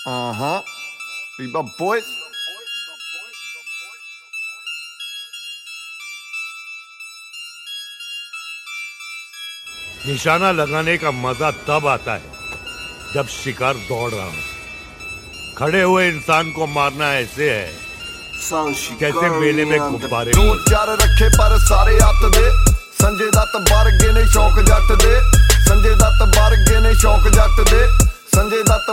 Be my boys. निशाना लगाने का मजा तब आता है जब शिकार दौड़ रहा हो। खड़े हुए इंसान को मारना ऐसे है जैसे मेले में गुब्बारे। चार रखे पर सारे हत्थ दे संजय दत्त वर्गे ने शौक जट दे। संजय दत्त वर्गे ने शौक जट दे। संजय दत्त